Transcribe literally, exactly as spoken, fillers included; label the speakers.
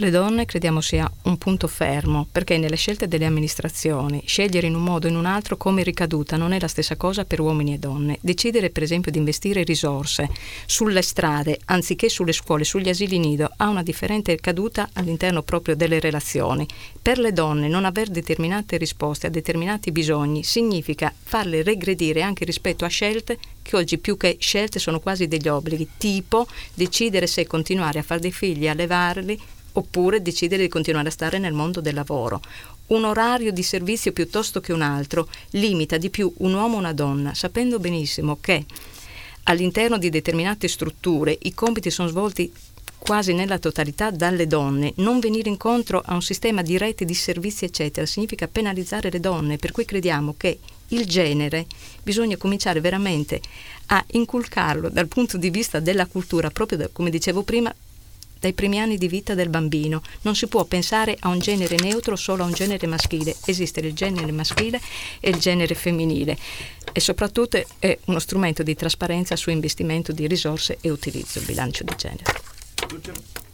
Speaker 1: le donne crediamo sia un punto fermo, perché nelle scelte delle amministrazioni scegliere in un modo o in un altro come ricaduta non è la stessa cosa per uomini e donne. Decidere per esempio di investire risorse sulle strade anziché sulle scuole, sugli asili nido, ha una differente ricaduta all'interno proprio delle relazioni. Per le donne non aver determinate risposte a determinati bisogni significa farle regredire anche rispetto a scelte che oggi più che scelte sono quasi degli obblighi, tipo decidere se continuare a fare dei figli, allevarli, oppure decidere di continuare a stare nel mondo del lavoro. Un orario di servizio piuttosto che un altro limita di più un uomo o una donna, sapendo benissimo che all'interno di determinate strutture i compiti sono svolti quasi nella totalità dalle donne. Non venire incontro a un sistema di rete di servizi eccetera significa penalizzare le donne, per cui crediamo che il genere bisogna cominciare veramente a inculcarlo dal punto di vista della cultura, proprio da, come dicevo prima, dai primi anni di vita del bambino. Non si può pensare a un genere neutro, solo a un genere maschile. Esiste il genere maschile e il genere femminile, e soprattutto è uno strumento di trasparenza su investimento di risorse e utilizzo, il bilancio di genere.